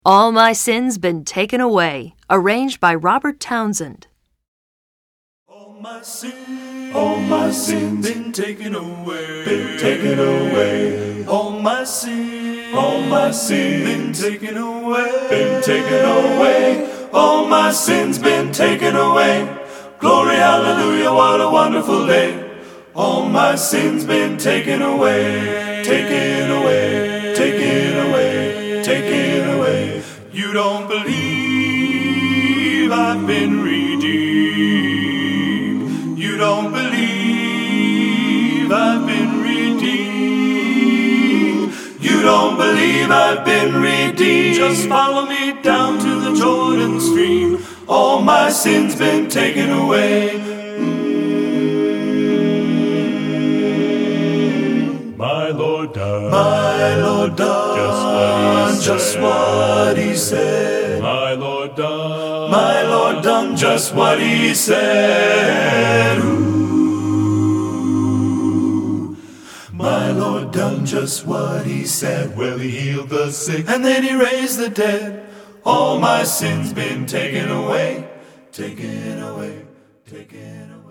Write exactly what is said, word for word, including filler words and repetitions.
All My Sins Been Taken Away, arranged by Robert Townsend. All my sins, all my sins been taken away, been taken away. All my sins, all my sins been taken away, been taken away. All my sins been taken away. Glory, hallelujah, what a wonderful day. All my sins been taken away, taken away, taken away, taken away. You don't believe I've been redeemed. You don't believe I've been redeemed. You don't believe I've been redeemed. Just follow me down to the Jordan stream. All my sins been taken away. Mm. My Lord done, My Lord done just what He said. My Lord done, My Lord done just what He said. Ooh. My Lord done just what He said. Well, He healed the sick and then He raised the dead. All my sins been taken away, taken away, taken away.